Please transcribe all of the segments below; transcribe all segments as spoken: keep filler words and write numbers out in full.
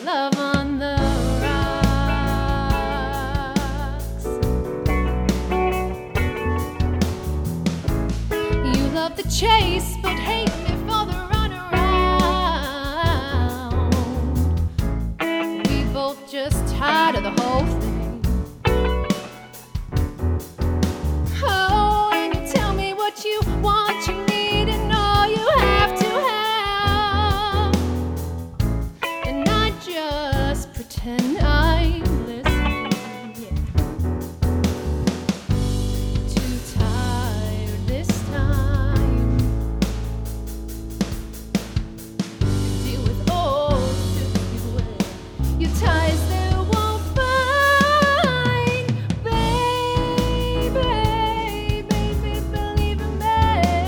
love on the rocks. You love the chase, but hate me for the runaround. We both just tired of the whole thing. Oh, and you tell me what you want, you need, and all you have to have. And I just pretend I'm listening. Yeah. Too tired this time to deal with all the way. Your ties that won't find, baby, baby, believe in me.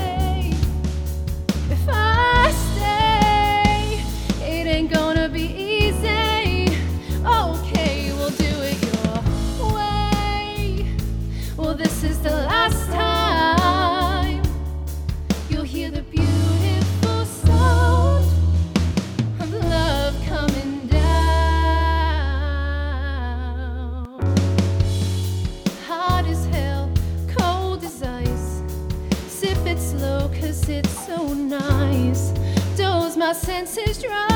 If I stay, it ain't gonna be easy. Okay, we'll do it your way. Well, this is the last time you'll hear the beautiful sound of love coming down. Hot as hell, cold as ice. Sip it slow, cause it's so nice. Doze my senses dry.